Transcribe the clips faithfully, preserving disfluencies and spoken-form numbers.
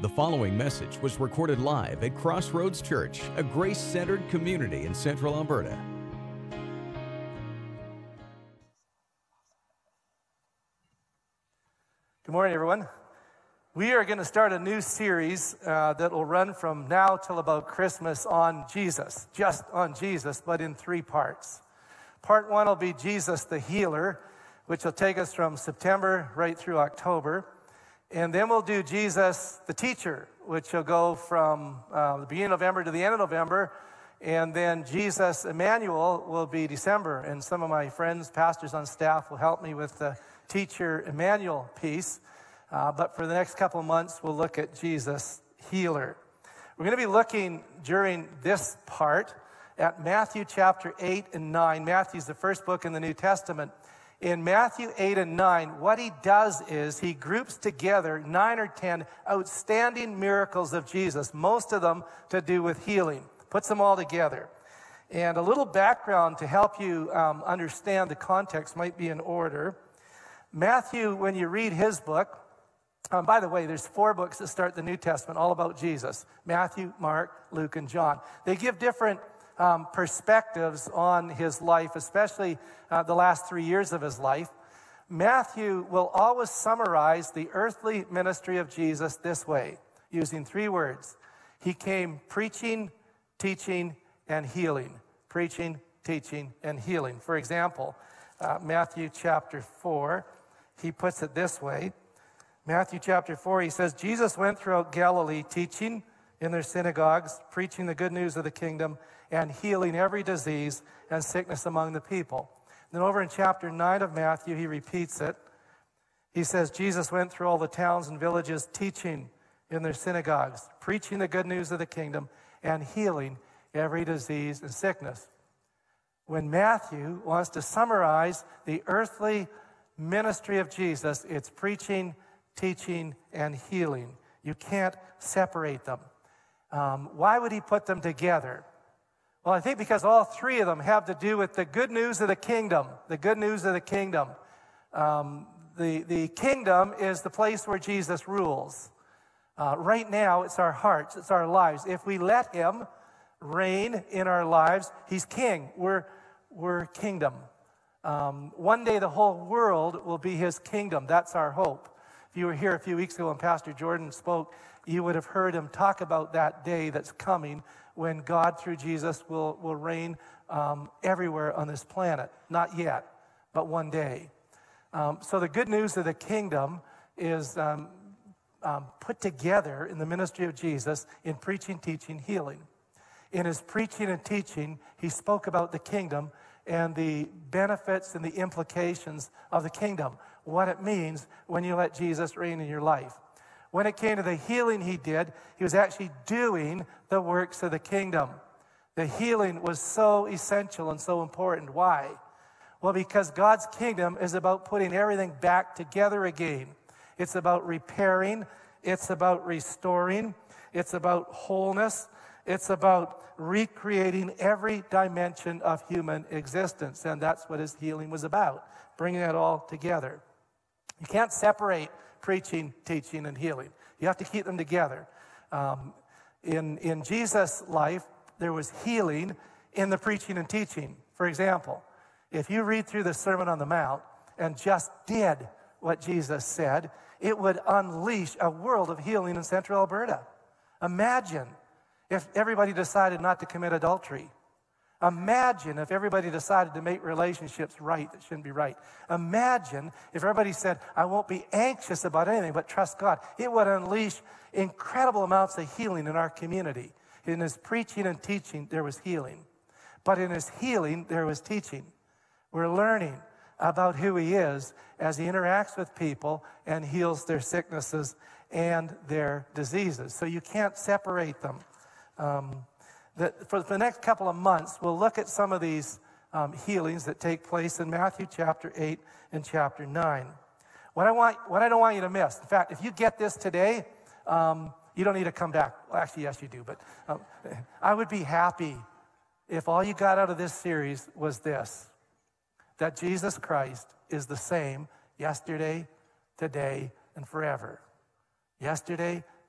The following message was recorded live at Crossroads Church, a grace-centered community in Central Alberta. Good morning, everyone. We are going to start a new series uh, that will run from now till about Christmas on Jesus, just on Jesus, but in three parts. Part one will be Jesus the Healer, which will take us from September right through October. And then we'll do Jesus the Teacher, which will go from uh, the beginning of November to the end of November. And then Jesus Emmanuel will be December. And some of my friends, pastors on staff, will help me with the Teacher Emmanuel piece. Uh, but for the next couple of months, we'll look at Jesus Healer. We're going to be looking during this part at Matthew chapter eight and nine. Matthew's the first book in the New Testament. In Matthew eight and nine, what he does is he groups together nine or ten outstanding miracles of Jesus, most of them to do with healing. Puts them all together. And a little background to help you um, understand the context might be in order. Matthew, when you read his book, um, by the way, there's four books that start the New Testament all about Jesus. Matthew, Mark, Luke, and John. They give different Um, perspectives on his life, especially uh, the last three years of his life. Matthew will always summarize the earthly ministry of Jesus this way, using three words. He came preaching, teaching, and healing. Preaching, teaching, and healing. For example, uh, Matthew chapter four, he puts it this way. Matthew chapter four, he says, Jesus went throughout Galilee teaching in their synagogues, preaching the good news of the kingdom, and healing every disease and sickness among the people. Then over in chapter nine of Matthew, he repeats it. He says, Jesus went through all the towns and villages, teaching in their synagogues, preaching the good news of the kingdom, and healing every disease and sickness. When Matthew wants to summarize the earthly ministry of Jesus, it's preaching, teaching, and healing. You can't separate them. Um, why would he put them together? Well, I think because all three of them have to do with the good news of the kingdom. The good news of the kingdom. Um, the, the kingdom is the place where Jesus rules. Uh, right now, it's our hearts, it's our lives. If we let him reign in our lives, he's king. We're, we're kingdom. Um, one day, the whole world will be his kingdom. That's our hope. If you were here a few weeks ago when Pastor Jordan spoke, you would have heard him talk about that day that's coming when God, through Jesus, will, will reign um, everywhere on this planet. Not yet, but one day. Um, so the good news of the kingdom is um, um, put together in the ministry of Jesus in preaching, teaching, healing. In his preaching and teaching, he spoke about the kingdom and the benefits and the implications of the kingdom, what it means when you let Jesus reign in your life. When it came to the healing he did, he was actually doing the works of the kingdom. The healing was so essential and so important. Why? Well, because God's kingdom is about putting everything back together again. It's about repairing. It's about restoring. It's about wholeness. It's about recreating every dimension of human existence. And that's what his healing was about, bringing it all together. You can't separate preaching, teaching, and healing. You have to keep them together. Um, in, in Jesus' life, there was healing in the preaching and teaching. For example, if you read through the Sermon on the Mount and just did what Jesus said, it would unleash a world of healing in Central Alberta. Imagine if everybody decided not to commit adultery. Imagine if everybody decided to make relationships right that shouldn't be right. Imagine if everybody said, I won't be anxious about anything but trust God. It would unleash incredible amounts of healing in our community. In his preaching and teaching, there was healing. But in his healing, there was teaching. We're learning about who he is as he interacts with people and heals their sicknesses and their diseases. So you can't separate them. Um, That for the next couple of months, we'll look at some of these um, healings that take place in Matthew chapter eight and chapter nine. What I want, what I don't want you to miss, in fact, if you get this today, um, you don't need to come back. Well, actually, yes, you do. But um, I would be happy if all you got out of this series was this, that Jesus Christ is the same yesterday, today, and forever. Yesterday,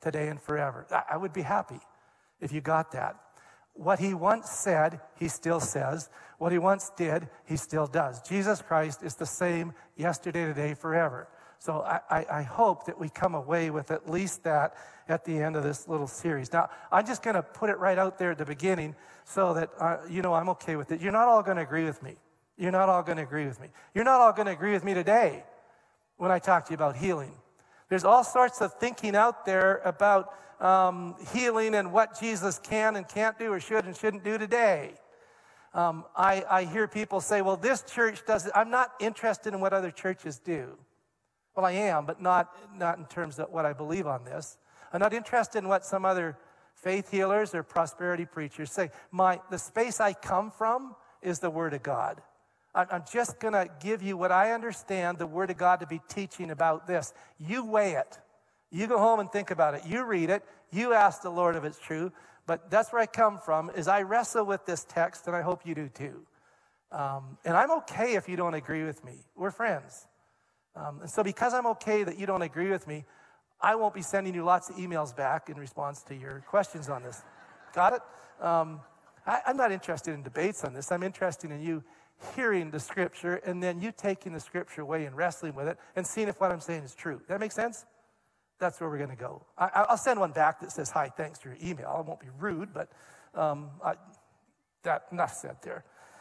today and forever. I, I would be happy if you got that. What he once said, he still says. What he once did, he still does. Jesus Christ is the same yesterday, today, forever. So I, I, I hope that we come away with at least that at the end of this little series. Now, I'm just going to put it right out there at the beginning so that, uh, you know, I'm okay with it. You're not all going to agree with me. You're not all going to agree with me. You're not all going to agree with me today when I talk to you about healing. There's all sorts of thinking out there about um, healing and what Jesus can and can't do or should and shouldn't do today. Um, I, I hear people say, well, this church does it. I'm not interested in what other churches do. Well, I am, but not, not in terms of what I believe on this. I'm not interested in what some other faith healers or prosperity preachers say. My, the space I come from is the Word of God. I'm, I'm just going to give you what I understand the Word of God to be teaching about this. You weigh it. You go home and think about it. You read it. You ask the Lord if it's true. But that's where I come from, is I wrestle with this text, and I hope you do too. Um, and I'm okay if you don't agree with me. We're friends. Um, and so because I'm okay that you don't agree with me, I won't be sending you lots of emails back in response to your questions on this. Got it? Um, I, I'm not interested in debates on this. I'm interested in you hearing the Scripture and then you taking the Scripture away and wrestling with it and seeing if what I'm saying is true. That make sense? That's where we're going to go. I, I'll send one back that says, hi, thanks for your email. I won't be rude, but um, I, that enough said there.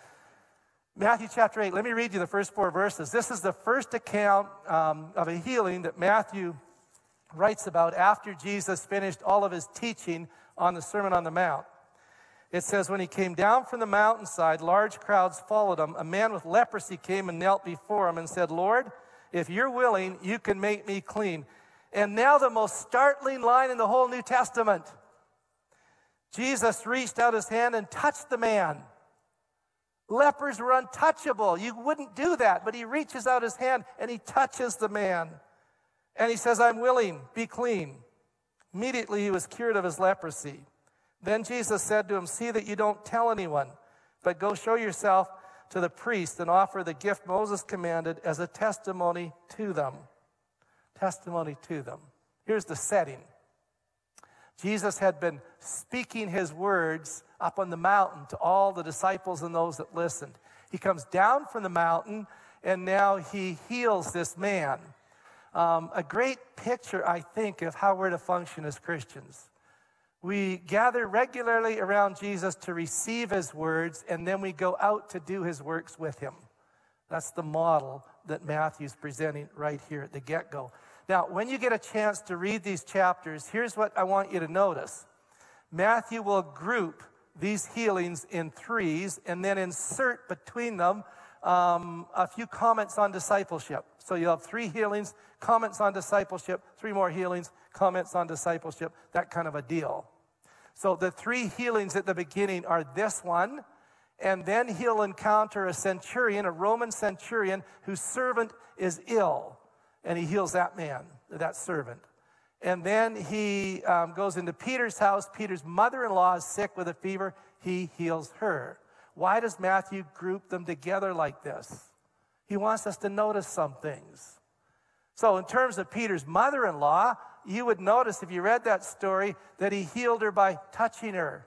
Matthew chapter eight, let me read you the first four verses. This is the first account um, of a healing that Matthew writes about after Jesus finished all of his teaching on the Sermon on the Mount. It says, when he came down from the mountainside, large crowds followed him. A man with leprosy came and knelt before him and said, Lord, if you're willing, you can make me clean. And now the most startling line in the whole New Testament. Jesus reached out his hand and touched the man. Lepers were untouchable. You wouldn't do that, but he reaches out his hand and he touches the man. And he says, I'm willing, be clean. Immediately he was cured of his leprosy. Then Jesus said to him, see that you don't tell anyone, but go show yourself to the priest and offer the gift Moses commanded as a testimony to them. Testimony to them. Here's the setting. Jesus had been speaking his words up on the mountain to all the disciples and those that listened. He comes down from the mountain, and now he heals this man. Um, a great picture, I think, of how we're to function as Christians. We gather regularly around Jesus to receive his words, and then we go out to do his works with him. That's the model that Matthew's presenting right here at the get-go. Now, when you get a chance to read these chapters, here's what I want you to notice. Matthew will group these healings in threes and then insert between them um, a few comments on discipleship. So you'll have three healings, comments on discipleship, three more healings, comments on discipleship, that kind of a deal. So the three healings at the beginning are this one, and then he'll encounter a centurion, a Roman centurion, whose servant is ill. And he heals that man, that servant. And then he um, goes into Peter's house. Peter's mother-in-law is sick with a fever. He heals her. Why does Matthew group them together like this? He wants us to notice some things. So in terms of Peter's mother-in-law, you would notice if you read that story that he healed her by touching her.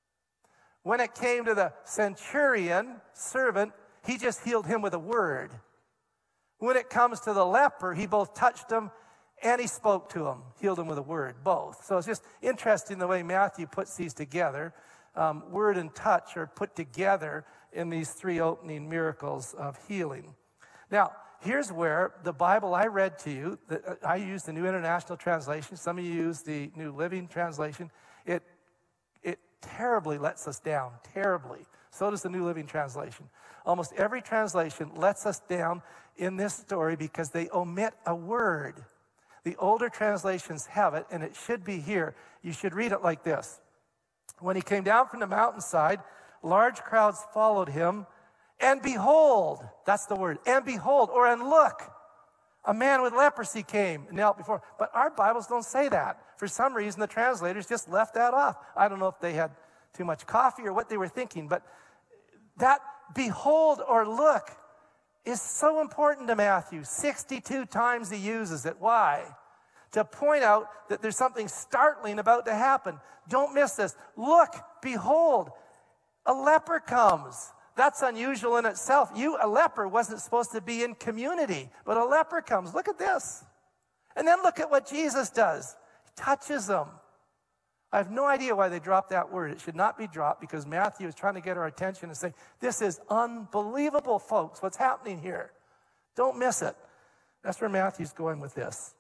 When it came to the centurion servant, he just healed him with a word. When it comes to the leper, he both touched him and he spoke to him, healed him with a word, both. So it's just interesting the way Matthew puts these together. Um, word and touch are put together in these three opening miracles of healing. Now, here's where the Bible I read to you, the, I use the New International Translation. Some of you use the New Living Translation. It, it terribly lets us down, terribly. So does the New Living Translation. Almost every translation lets us down in this story because they omit a word. The older translations have it, and it should be here. You should read it like this. When he came down from the mountainside, large crowds followed him, and behold, that's the word, and behold, or and look, a man with leprosy came and knelt before. But our Bibles don't say that. For some reason, the translators just left that off. I don't know if they had too much coffee or what they were thinking, but that behold or look is so important to Matthew. sixty-two times he uses it. Why? to point out that there's something startling about to happen. Don't miss this. Look, behold, a leper comes. That's unusual in itself. You, a leper, wasn't supposed to be in community, but a leper comes. Look at this. And then look at what Jesus does. He touches them. I have no idea why they dropped that word. It should not be dropped because Matthew is trying to get our attention and say, this is unbelievable, folks, what's happening here. Don't miss it. That's where Matthew's going with this.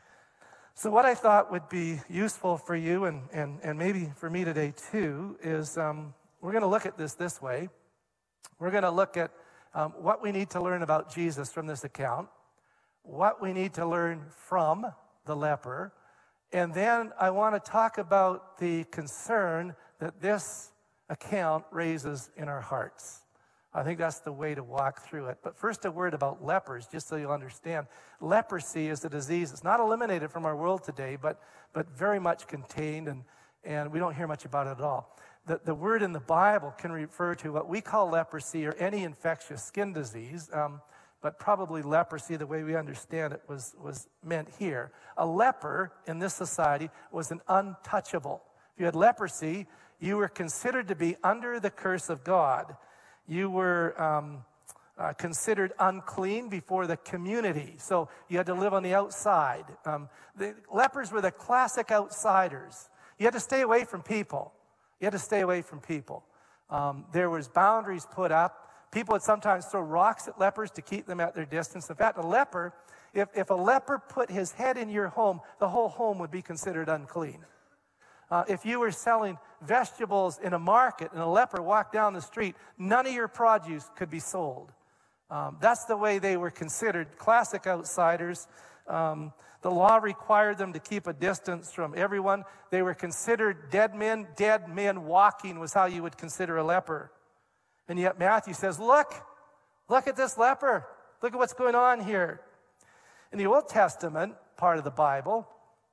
So what I thought would be useful for you and, and, and maybe for me today too is um, we're going to look at this this way. We're going to look at um, what we need to learn about Jesus from this account, what we need to learn from the leper, and then I want to talk about the concern that this account raises in our hearts. I think that's the way to walk through it. But first, a word about lepers, just so you'll understand. Leprosy is a disease. It's not eliminated from our world today, but, but very much contained, and, and we don't hear much about it at all. The, the word in the Bible can refer to what we call leprosy or any infectious skin disease, um, but probably leprosy, the way we understand it, was, was meant here. A leper in this society was an untouchable. If you had leprosy, you were considered to be under the curse of God. You were um, uh, considered unclean before the community, so you had to live on the outside. Um, the lepers were the classic outsiders. You had to stay away from people. You had to stay away from people. Um, there was boundaries put up. People would sometimes throw rocks at lepers to keep them at their distance. In fact, a leper, if, if a leper put his head in your home, the whole home would be considered unclean. Uh, if you were selling vegetables in a market and a leper walked down the street, none of your produce could be sold. Um, that's the way they were considered, classic outsiders. Um, the law required them to keep a distance from everyone. They were considered dead men. Dead men walking was how you would consider a leper. And yet Matthew says, look, look at this leper. Look at what's going on here. In the Old Testament part of the Bible,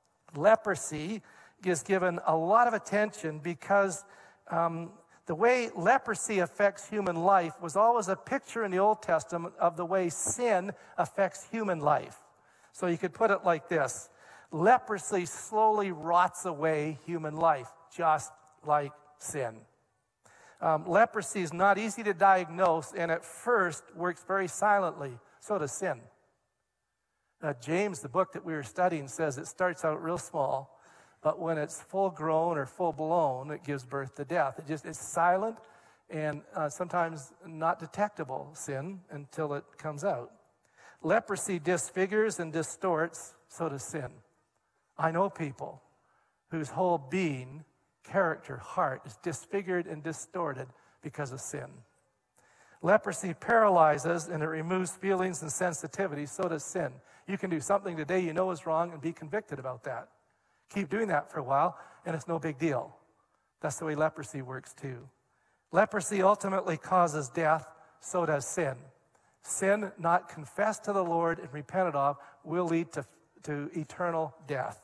leprosy is given a lot of attention because um, the way leprosy affects human life was always a picture in the Old Testament of the way sin affects human life. So you could put it like this. Leprosy slowly rots away human life, just like sin. Um, leprosy is not easy to diagnose, and at first works very silently. So does sin. Uh, James, the book that we were studying, says it starts out real small, but when it's full grown or full blown, it gives birth to death. It just it's silent and uh, sometimes not detectable sin until it comes out. Leprosy disfigures and distorts, so does sin. I know people whose whole being, character, heart is disfigured and distorted because of sin. Leprosy paralyzes and it removes feelings and sensitivity, so does sin. You can do something today you know is wrong and be convicted about that. Keep doing that for a while, and it's no big deal. That's the way leprosy works too. Leprosy ultimately causes death, so does sin. Sin not confessed to the Lord and repented of will lead to, to eternal death.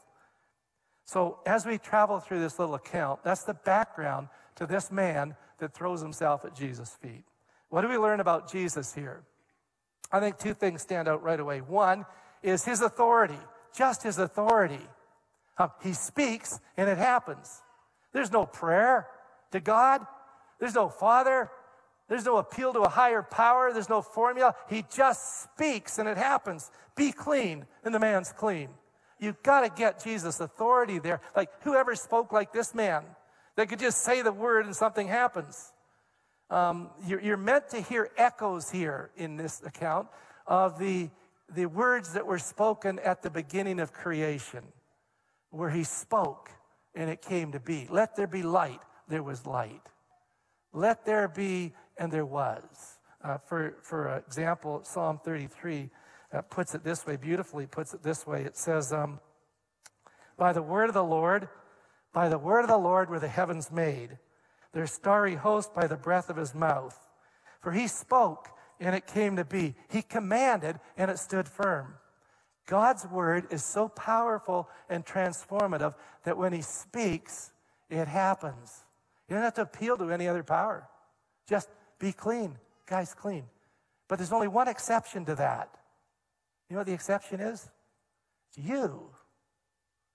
So as we travel through this little account, that's the background to this man that throws himself at Jesus' feet. What do we learn about Jesus here? I think two things stand out right away. One is his authority, just his authority. Um, he speaks and it happens. There's no prayer to God. There's no Father. There's no appeal to a higher power. There's no formula. He just speaks and it happens. Be clean, and the man's clean. You've got to get Jesus' authority there. Like, whoever spoke like this man, they could just say the word and something happens. Um, you're, you're meant to hear echoes here in this account of the, the words that were spoken at the beginning of creation, where he spoke and it came to be. Let there be light. There was light. Let there be, and there was. Uh, for, for example, Psalm thirty-three uh, puts it this way, beautifully puts it this way. It says, um, by the word of the Lord, by the word of the Lord were the heavens made, their starry host by the breath of his mouth. For he spoke, and it came to be. He commanded, and it stood firm. God's word is so powerful and transformative that when he speaks, it happens. You don't have to appeal to any other power. Just be clean. Guy's clean. But there's only one exception to that. You know what the exception is? It's you.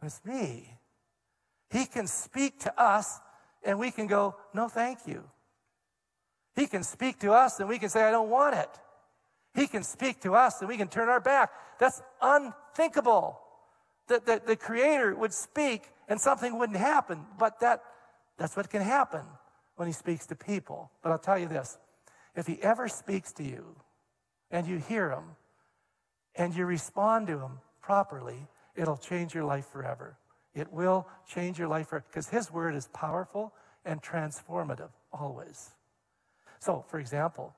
It's me. He can speak to us and we can go, no, thank you. He can speak to us and we can say, I don't want it. He can speak to us and we can turn our back. That's unthinkable. That the, the Creator would speak and something wouldn't happen. But that that's what can happen when he speaks to people. But I'll tell you this. If he ever speaks to you and you hear him and you respond to him properly, it'll change your life forever. It will change your life forever because his word is powerful and transformative always. So, for example,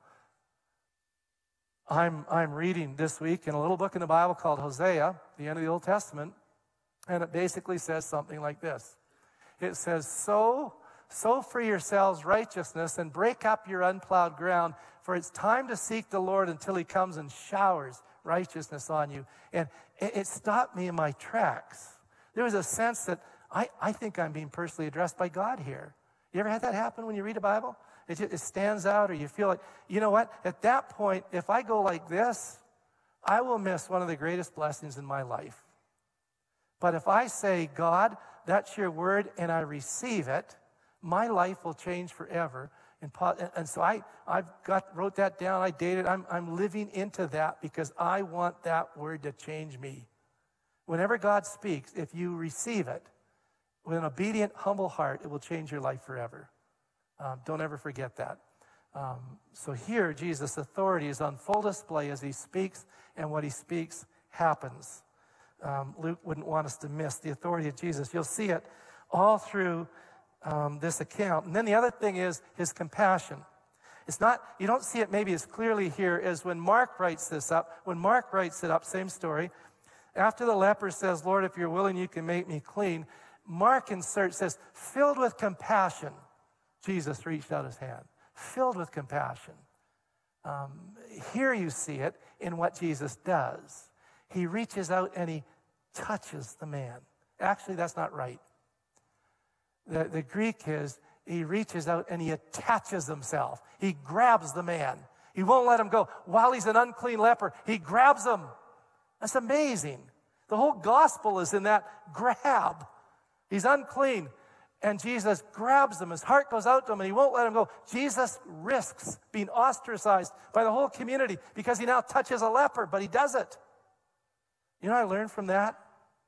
I'm, I'm reading this week in a little book in the Bible called Hosea, the end of the Old Testament, and it basically says something like this. It says, sow, sow for yourselves righteousness and break up your unplowed ground, for it's time to seek the Lord until he comes and showers righteousness on you. And it, it stopped me in my tracks. There was a sense that I, I think I'm being personally addressed by God here. You ever had that happen when you read a Bible? It, just, it stands out, or you feel like, you know what? At that point, if I go like this, I will miss one of the greatest blessings in my life. But if I say, God, that's your word, and I receive it, my life will change forever. And, and so I I've got wrote that down. I dated. I'm I'm living into that because I want that word to change me. Whenever God speaks, if you receive it with an obedient, humble heart, it will change your life forever. Um, don't ever forget that. Um, so here, Jesus' authority is on full display as he speaks, and what he speaks happens. Um, Luke wouldn't want us to miss the authority of Jesus. You'll see it all through um, this account. And then the other thing is his compassion. It's not, you don't see it maybe as clearly here as when Mark writes this up. When Mark writes it up, same story. After the leper says, Lord, if you're willing, you can make me clean. Mark inserts, says, filled with compassion, Jesus reached out his hand. Filled with compassion. Um, here you see it in what Jesus does. He reaches out and he touches the man. Actually, that's not right. The, the Greek is he reaches out and he attaches himself. He grabs the man. He won't let him go. While he's an unclean leper, he grabs him. That's amazing. The whole gospel is in that grab. He's unclean, and Jesus grabs him. His heart goes out to him, and he won't let him go. Jesus risks being ostracized by the whole community because he now touches a leper, but he does it. You know what I learned from that?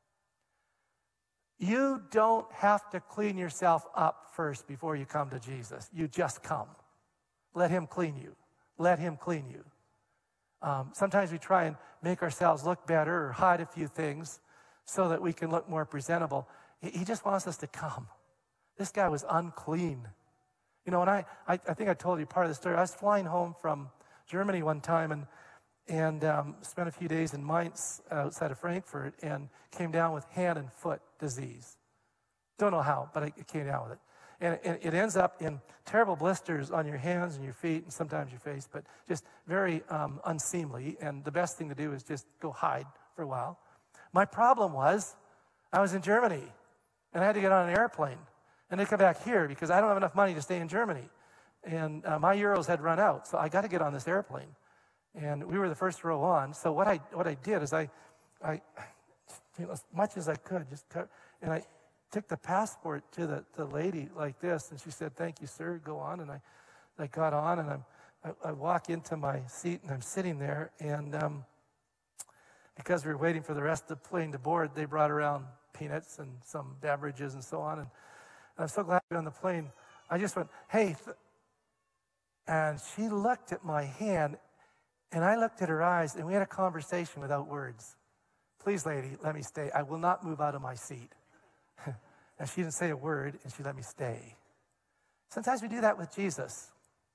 You don't have to clean yourself up first before you come to Jesus. You just come. Let him clean you. Let him clean you. Um, sometimes we try and make ourselves look better or hide a few things so that we can look more presentable. He, he just wants us to come. This guy was unclean. You know, and I, I, I think I told you part of the story. I was flying home from Germany one time and and um, spent a few days in Mainz outside of Frankfurt and came down with hand and foot disease. Don't know how, but I came down with it. And, and it ends up in terrible blisters on your hands and your feet and sometimes your face, but just very um, unseemly. And the best thing to do is just go hide for a while. My problem was I was in Germany and I had to get on an airplane and then come back here because I don't have enough money to stay in Germany. And uh, my euros had run out, so I got to get on this airplane. And we were the first row on. So what I what I did is I, I you know, as much as I could, just cut, and I took the passport to the, the lady like this, and she said, "Thank you, sir. Go on." And I, I got on, and I'm, I, I walk into my seat, and I'm sitting there, and um, because we were waiting for the rest of the plane to board, they brought around peanuts and some beverages and so on. And, and I'm so glad to be on the plane. I just went, "Hey," th-. And she looked at my hand. And I looked at her eyes, and we had a conversation without words. "Please, lady, let me stay. I will not move out of my seat." And she didn't say a word, and she let me stay. Sometimes we do that with Jesus.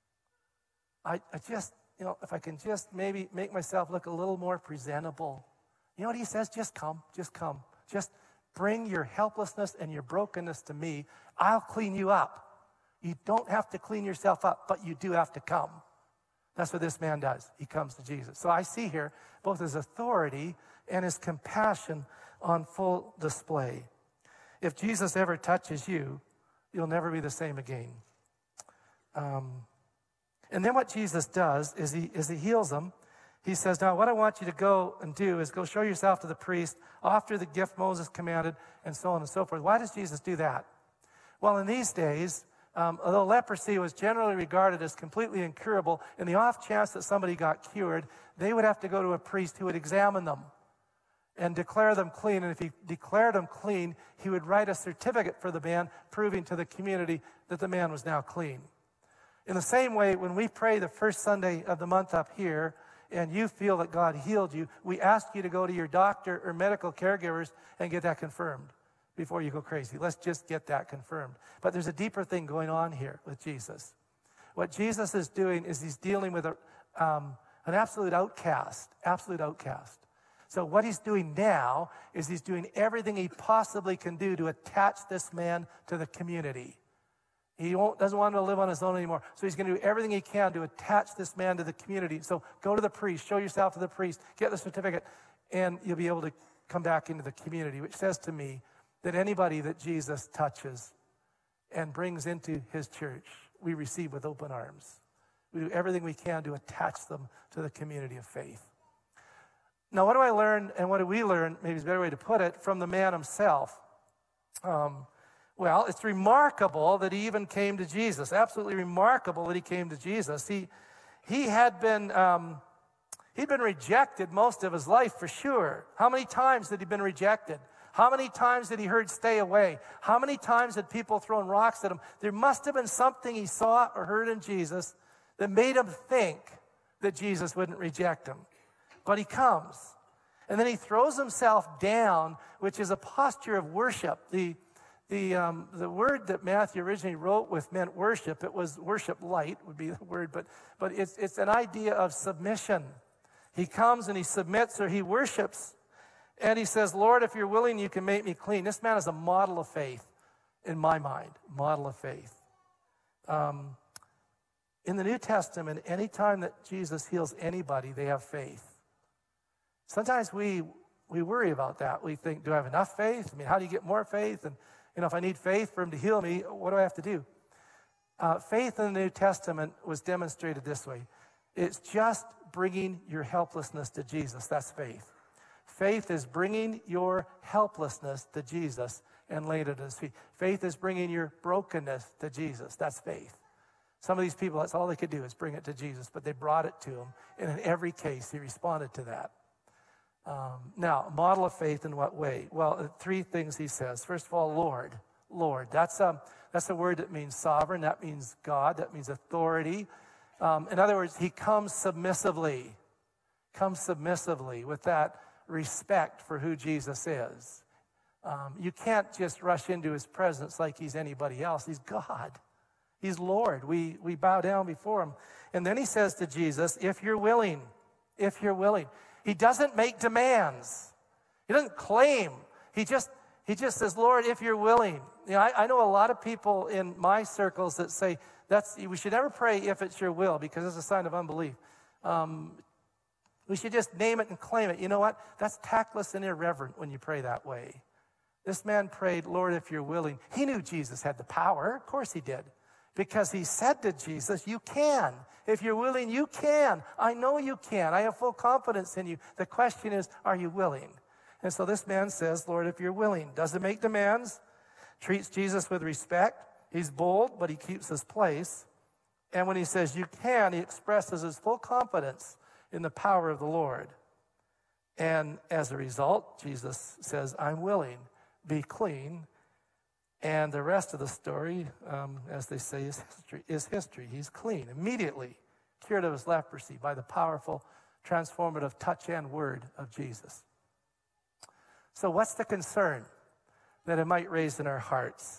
I, I just, you know, if I can just maybe make myself look a little more presentable. You know what he says? Just come, just come. Just bring your helplessness and your brokenness to me. I'll clean you up. You don't have to clean yourself up, but you do have to come. That's what this man does. He comes to Jesus. So I see here both his authority and his compassion on full display. If Jesus ever touches you, you'll never be the same again. Um, and then what Jesus does is he, is he heals him. he says, now what I want you to go and do is go show yourself to the priest, offer the gift Moses commanded, and so on and so forth. Why does Jesus do that? Well, in these days, um, although leprosy was generally regarded as completely incurable, in the off chance that somebody got cured, they would have to go to a priest who would examine them and declare them clean. And if he declared them clean, he would write a certificate for the man, proving to the community that the man was now clean. In the same way, when we pray the first Sunday of the month up here, and you feel that God healed you, we ask you to go to your doctor or medical caregivers and get that confirmed before you go crazy. Let's just get that confirmed. But there's a deeper thing going on here with Jesus. What Jesus is doing is he's dealing with a, um, an absolute outcast, absolute outcast. So what he's doing now is he's doing everything he possibly can do to attach this man to the community. He won't, doesn't want him to live on his own anymore. So he's going to do everything he can to attach this man to the community. So go to the priest, show yourself to the priest, get the certificate, and you'll be able to come back into the community, which says to me that anybody that Jesus touches and brings into his church, we receive with open arms. We do everything we can to attach them to the community of faith. Now, what do I learn, and what do we learn, maybe is a better way to put it, from the man himself? Um, well, it's remarkable that he even came to Jesus. Absolutely remarkable that he came to Jesus. He, he had been, um, he'd been rejected most of his life, for sure. How many times had he been rejected? How many times had he heard stay away? How many times had people thrown rocks at him? There must have been something he saw or heard in Jesus that made him think that Jesus wouldn't reject him. But he comes, and then he throws himself down, which is a posture of worship. The, the, um, the word that Matthew originally wrote with meant worship. It was worship light would be the word, but, but it's, it's an idea of submission. He comes and he submits, or he worships, and he says, Lord, if you're willing, you can make me clean. This man is a model of faith in my mind, model of faith. Um, in the New Testament, any time that Jesus heals anybody, they have faith. Sometimes we we worry about that. We think, do I have enough faith? I mean, how do you get more faith? And, you know, if I need faith for him to heal me, what do I have to do? Uh, faith in the New Testament was demonstrated this way. It's just bringing your helplessness to Jesus. That's faith. Faith is bringing your helplessness to Jesus and laying it at his feet. Faith is bringing your brokenness to Jesus. That's faith. Some of these people, that's all they could do is bring it to Jesus, but they brought it to him. And in every case, he responded to that. Um, now, model of faith in what way? Well, three things he says. First of all, Lord. Lord. That's a, that's a word that means sovereign. That means God. That means authority. Um, in other words, he comes submissively. Comes submissively with that respect for who Jesus is. Um, you can't just rush into his presence like he's anybody else. He's God. He's Lord. We, we bow down before him. And then he says to Jesus, if you're willing, if you're willing. He doesn't make demands. He doesn't claim. He just he just says, Lord, if you're willing. You know, I, I know a lot of people in my circles that say that's we should never pray if it's your will because it's a sign of unbelief. Um, we should just name it and claim it. You know what? That's tactless and irreverent when you pray that way. This man prayed, Lord, if you're willing. He knew Jesus had the power. Of course he did. Because he said to Jesus, you can. If you're willing, you can. I know you can. I have full confidence in you. The question is, are you willing? And so this man says, Lord, if you're willing. Doesn't make demands. Treats Jesus with respect. He's bold, but he keeps his place. And when he says you can, he expresses his full confidence in the power of the Lord. And as a result, Jesus says, I'm willing. Be clean. And the rest of the story, um, as they say, is history, is history. He's clean, immediately cured of his leprosy by the powerful, transformative touch and word of Jesus. So what's the concern that it might raise in our hearts?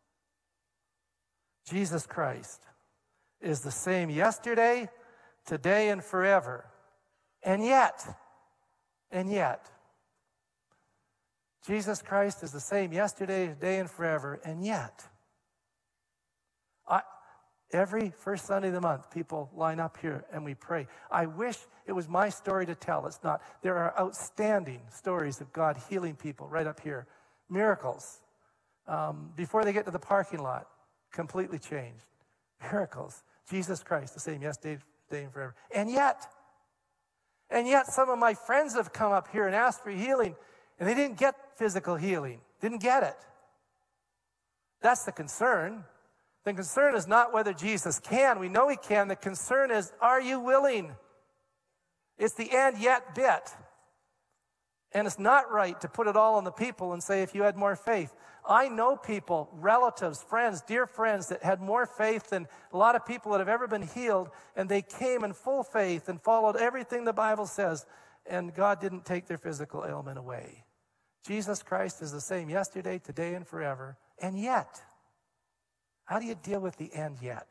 Jesus Christ is the same yesterday, today, and forever. And yet, and yet, Jesus Christ is the same yesterday, today, and forever, and yet, I, every first Sunday of the month, people line up here and we pray. I wish it was my story to tell. It's not. There are outstanding stories of God healing people right up here. Miracles. Um, before they get to the parking lot, completely changed. Miracles. Jesus Christ, the same yesterday, today, and forever. And yet, And yet some of my friends have come up here and asked for healing, and they didn't get physical healing. Didn't get it. That's the concern. The concern is not whether Jesus can. We know he can. The concern is, are you willing? It's the and yet bit. And it's not right to put it all on the people and say, if you had more faith. I know people, relatives, friends, dear friends that had more faith than a lot of people that have ever been healed, and they came in full faith and followed everything the Bible says, and God didn't take their physical ailment away. Jesus Christ is the same yesterday, today, and forever. And yet, how do you deal with the and yet?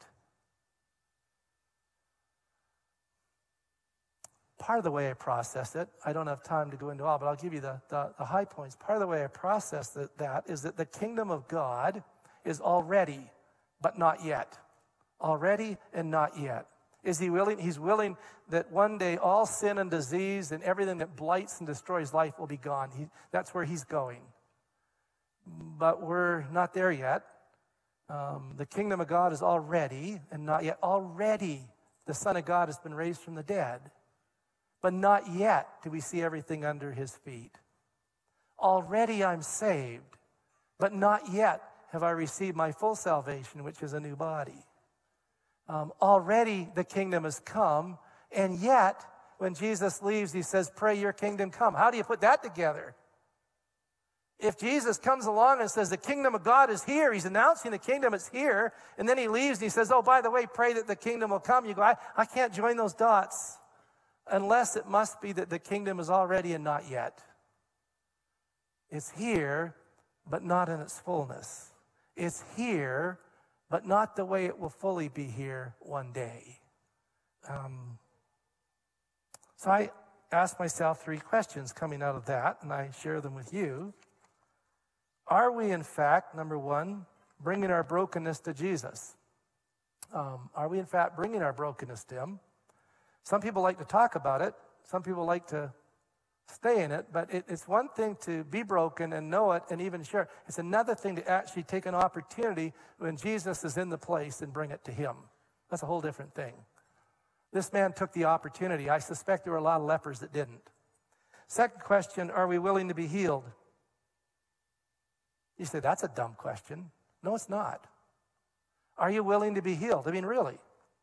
Part of the way I process it, I don't have time to go into all, but I'll give you the, the, the high points. Part of the way I process that, that is that the kingdom of God is already, but not yet. Already and not yet. Is he willing? He's willing that one day all sin and disease and everything that blights and destroys life will be gone. He, that's where he's going. But we're not there yet. Um, the kingdom of God is already and not yet. Already the Son of God has been raised from the dead. But not yet do we see everything under his feet. Already I'm saved, but not yet have I received my full salvation, which is a new body. Um, already the kingdom has come, and yet when Jesus leaves, he says, pray your kingdom come. How do you put that together? If Jesus comes along and says the kingdom of God is here, he's announcing the kingdom is here, and then he leaves and he says, oh, by the way, pray that the kingdom will come. You go, I, I can't join those dots. Unless it must be that the kingdom is already and not yet. It's here, but not in its fullness. It's here, but not the way it will fully be here one day. Um, so I asked myself three questions coming out of that, and I share them with you. Are we, in fact, number one, bringing our brokenness to Jesus? Um, are we, in fact, bringing our brokenness to him? Some people like to talk about it. Some people like to stay in it. But it, it's one thing to be broken and know it and even share it. It's another thing to actually take an opportunity when Jesus is in the place and bring it to him. That's a whole different thing. This man took the opportunity. I suspect there were a lot of lepers that didn't. Second question, are we willing to be healed? You say, that's a dumb question. No, it's not. Are you willing to be healed? I mean, really.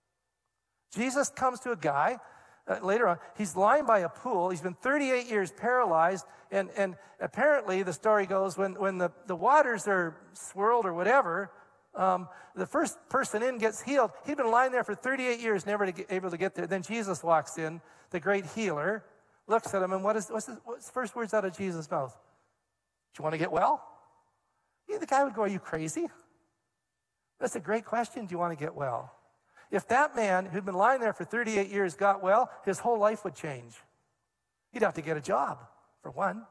Jesus comes to a guy, uh, later on, he's lying by a pool. He's been thirty-eight years paralyzed, and, and apparently the story goes when, when the, the waters are swirled or whatever, um, the first person in gets healed. He'd been lying there for thirty-eight years, never to get, able to get there. Then Jesus walks in, the great healer, looks at him, and what is, what's, the, what's the first words out of Jesus' mouth? Do you want to get well? Yeah, the guy would go, are you crazy? That's a great question. Do you want to get well? If that man who'd been lying there for thirty-eight years got well, his whole life would change. He'd have to get a job, for one.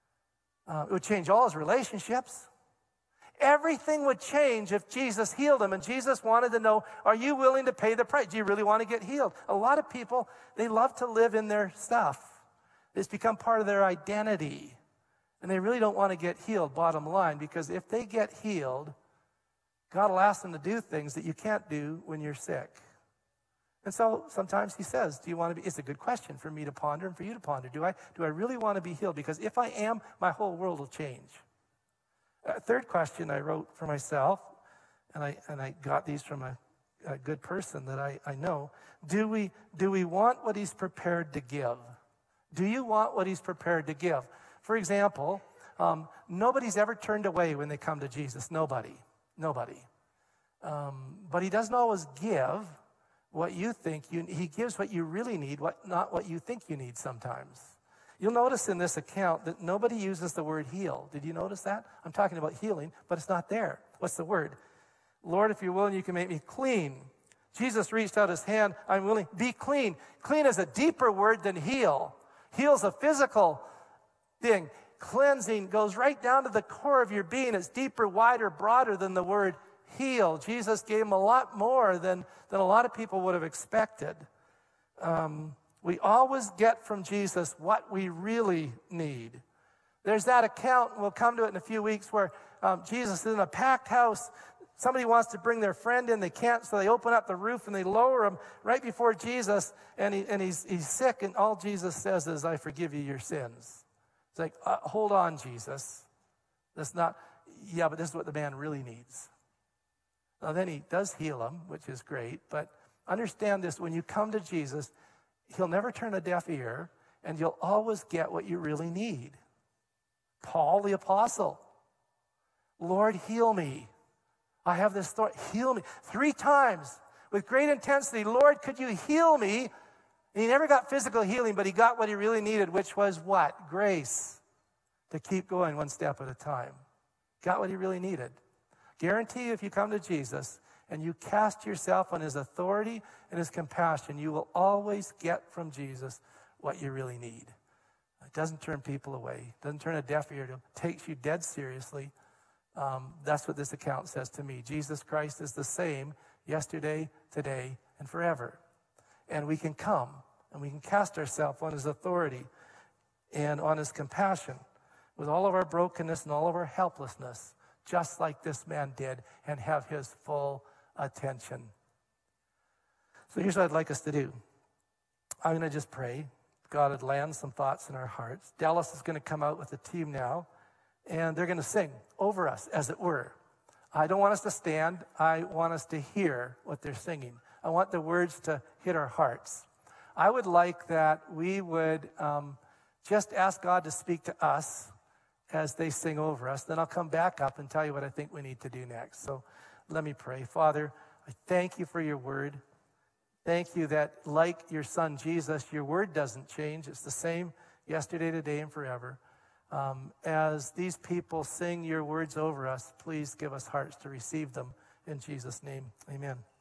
Uh, it would change all his relationships. Everything would change if Jesus healed him. And Jesus wanted to know, are you willing to pay the price? Do you really want to get healed? A lot of people, they love to live in their stuff. It's become part of their identity. And they really don't want to get healed, bottom line, because if they get healed, God will ask them to do things that you can't do when you're sick. And so sometimes he says, do you want to be, it's a good question for me to ponder and for you to ponder. Do I, do I really want to be healed? Because if I am, my whole world will change. Uh, third question I wrote for myself, and I, and I got these from a, a good person that I, I know. Do we, do we want what he's prepared to give? Do you want what he's prepared to give? For example, um, nobody's ever turned away when they come to Jesus. Nobody. Nobody. Um, but he doesn't always give what you think you need. He gives what you really need, what, not what you think you need sometimes. You'll notice in this account that nobody uses the word heal. Did you notice that? I'm talking about healing, but it's not there. What's the word? Lord, if you're willing, you can make me clean. Jesus reached out his hand. I'm willing. Be clean. Clean is a deeper word than heal. Heal's a physical thing. Cleansing goes right down to the core of your being. It's deeper, wider, broader than the word heal. Jesus gave him a lot more than, than a lot of people would have expected. Um, we always get from Jesus what we really need. There's that account, and we'll come to it in a few weeks, where um, Jesus is in a packed house. Somebody wants to bring their friend in, they can't, so they open up the roof and they lower him right before Jesus, and, he, and he's, he's sick, and all Jesus says is, I forgive you your sins. It's like, uh, hold on, Jesus. That's not, yeah, but this is what the man really needs. Now then he does heal him, which is great, but understand this, when you come to Jesus, he'll never turn a deaf ear, and you'll always get what you really need. Paul the apostle, Lord, heal me. I have this thought, heal me. Three times with great intensity, Lord, could you heal me? And he never got physical healing, but he got what he really needed, which was what? Grace to keep going one step at a time. Got what he really needed. Guarantee you, if you come to Jesus and you cast yourself on his authority and his compassion, you will always get from Jesus what you really need. It doesn't turn people away. It doesn't turn a deaf ear to him. It takes you dead seriously. Um, that's what this account says to me. Jesus Christ is the same yesterday, today, and forever. And we can come and we can cast ourselves on his authority and on his compassion with all of our brokenness and all of our helplessness, just like this man did, and have his full attention. So here's what I'd like us to do. I'm going to just pray. God would land some thoughts in our hearts. Dallas is going to come out with the team now, and they're going to sing over us, as it were. I don't want us to stand. I want us to hear what they're singing. I want the words to hit our hearts. I would like that we would um, just ask God to speak to us as they sing over us. Then I'll come back up and tell you what I think we need to do next. So let me pray. Father, I thank you for your word. Thank you that, like your son Jesus, your word doesn't change. It's the same yesterday, today, and forever. Um, as these people sing your words over us, please give us hearts to receive them. In Jesus' name, amen.